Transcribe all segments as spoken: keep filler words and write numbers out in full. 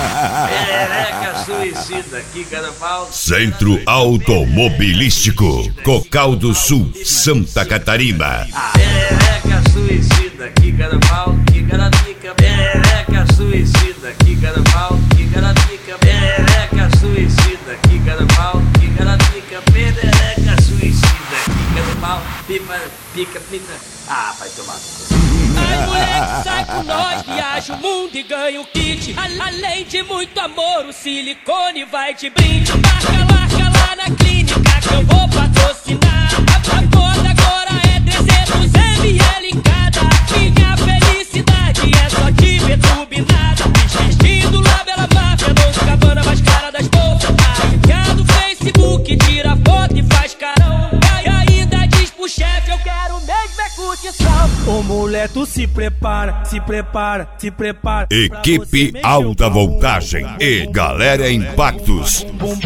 Perereca suicida aqui, carnaval. Centro Automobilístico, Cocal do Sul, Santa Catarina. Perereca suicida aqui, carnaval, que caratica. Perereca suicida aqui, carnaval, que caratica. Perereca suicida aqui, carnaval, que caratica. Perereca suicida aqui, carnaval. Pipa, pica, pica. Ah, vai tomar. Ai, moleque, sai com nós, viaja o mundo e ganha o kit. Além de muito amor, o silicone vai te brinde. Marca, marca lá na clínica que eu vou patrocinar. A moda agora é trezentos mililitros cada. Minha felicidade é só te ver turbinada. Vestido lá pela máfia, Dolce Gabbana mais cara das bolsas. Arrepiado do Facebook, tira foto e faz carão. E ainda diz pro chefe, eu quero mesmo é curtição. Ô mulher, tu se prepara, se prepara, se prepara. Equipe Alta Voltagem e Galera Impactos.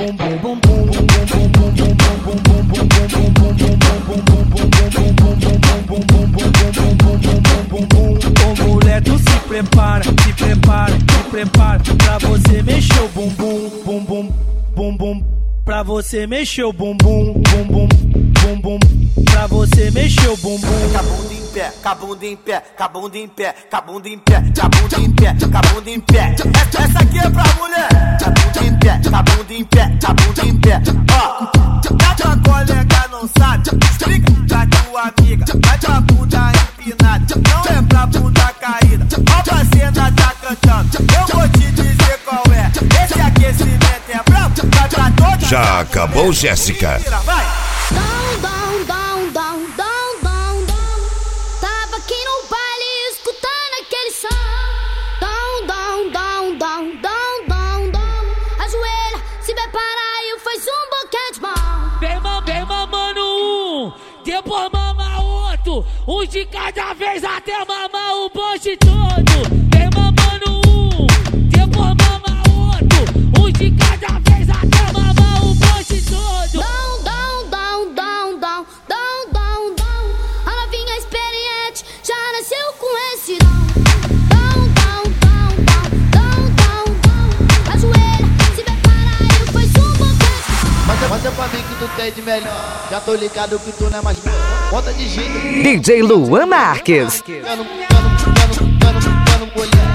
Ô mulher, tu se prepara, se prepara, se prepara. Pra você mexer o bumbum, bum bum, bum bum. Pra você mexer o bumbum, bum bum, bum bum. Pra você mexer o bumbum. Cabunda em pé, cabunda em pé, cabunda em pé, cabunda em pé, cabunda em pé, cabunda em pé. Essa aqui é pra mulher. Cabunda em pé, cabunda em pé, cabunda em pé. Ó, a tua colega não sabe, explica pra tua amiga. Vai tua bunda empinada, não é pra bunda caída. Ó, pra cena tá cantando, eu vou te dizer qual é. Esse aquecimento é brabo, vai pra toda. Já acabou, Jéssica? Vai! Down, down, down, down, down, down, down. Tava aqui no baile escutando aquele som. Down, down, down, down, down, down, down. Ajoelha, se prepara e faz um boquete de mão. Vem, mam, vem mamando um, depois mama outro. Um de cada vez até mamar o bonde todo. Vem mamando um, depois mama outro. Um de cada vez até mamar o bonde todo. Down, down, down, down, down, down, down, down. A novinha experiente já nasceu com esse dom. Down, down, down, down, down, down, down. Ajoelha, se prepara e faz um boquete. Manda, manda pra mim que tu tem de melhor. Já tô ligado que tu não é mais conta de jeito. D J Luan Marques. Cano, cano, cano, cano, cano, mulher.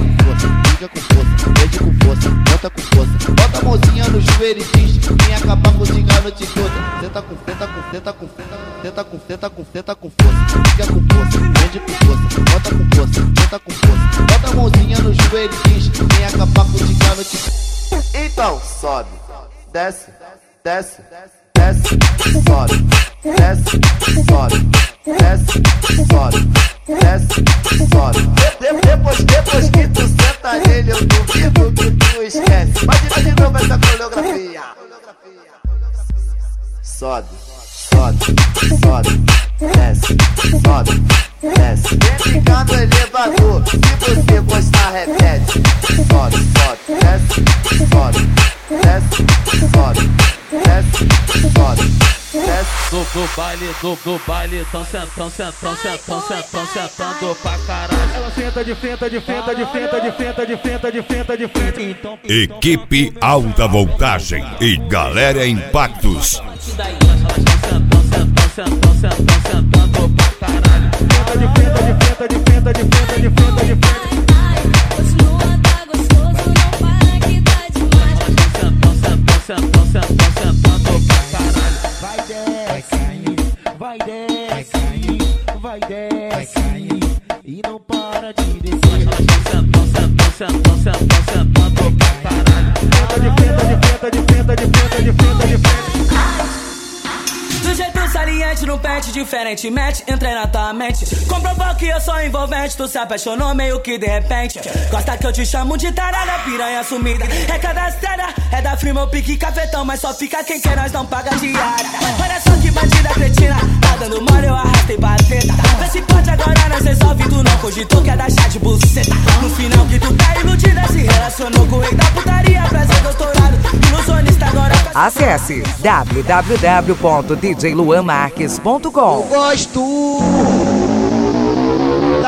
Bota com força, liga com força, pede com força, bota com força. Bota a mãozinha no joelho e diz, vem acabar com o a noite toda. Senta com, senta com, senta com, senta com, senta com, senta com força. Liga com força, pede com força, bota com força, senta com força. Bota a mãozinha no joelho e diz, vem acabar com o a noite toda. Então sobe, desce, desce, desce, sobe, desce, sobe, desce, sobe, desce, sobe. De, depois, depois que tu senta nele, eu duvido que tu esquece. Imagina de novo essa coreografia. Sobe, sobe, sobe, desce, sobe, desce. Vem ficando elevador, se você gostar, repete. Sobe, sobe, desce, sobe, desce, sobe, desce, sobe. Do, do baile, do, do baile, tão sentando, sentando, sentando, sentando, sentando pra caralho. Ela senta de frente, de frente, de frente, de frente, de frente, de frente, de frente. Então, Equipe Alta Voltagem e Galera Impactos. Sentando, sentando, sentando, sentando, sentando pra caralho. de frente, de frente, de frente, de frente, de frente, de frente. Continua, tá gostoso, não para que tá demais. Sentando, sentando, sentando, sentando, sentando pra caralho. Vai desce, vai desce, vai desce, e não para de descer. Sentando, sentando, sentando, sentando, sentando pra caralho. De frente, de frente, de frente, de frente, de frente, de frente. Do jeito saliente, no pente diferentemente, entrei na tua mente. Comprovou que eu sou envolvente, tu se apaixonou meio que de repente. Gosta que eu te chamo de tarada, piranha sumida. É cadastrada, é da firma, eu pique cafetão, mas só fica quem quer, nós não paga diária. Olha só que bandida cretina, tá dando mole, eu arrastei pra treta. Vê se pode agora, nós resolve, tu não cogitou, quer dar chá de buceta. No final que tu tá iludida, se relacionou com o rei da putaria, prazer doutorado, ilusionista agora. Acesse w w w ponto d j luan marques ponto com. Gosto